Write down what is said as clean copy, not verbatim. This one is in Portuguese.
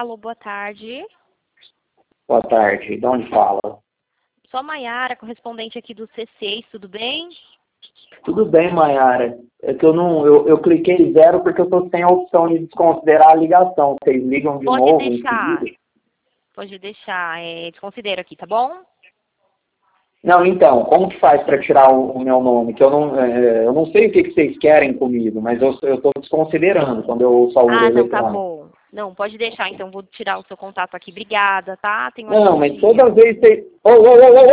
Alô, boa tarde. Boa tarde. De onde fala? Sou a Maiara, correspondente aqui do C6, tudo bem? Tudo bem, Maiara. É que eu cliquei 0 porque eu estou sem a opção de desconsiderar a ligação. Vocês ligam de Pode novo em deixar. seguida? Pode deixar. Desconsidero aqui, tá bom? Não, então, como que faz para tirar o meu nome? Que eu não sei o que vocês querem comigo, mas eu estou desconsiderando quando eu uso a urna Não, tá eletrônica. bom. Não, pode deixar, então vou tirar o seu contato aqui. Obrigada, tá? Tenha um Não, ótimo mas dia. toda vez vocês... Ô, ô, ô, ô,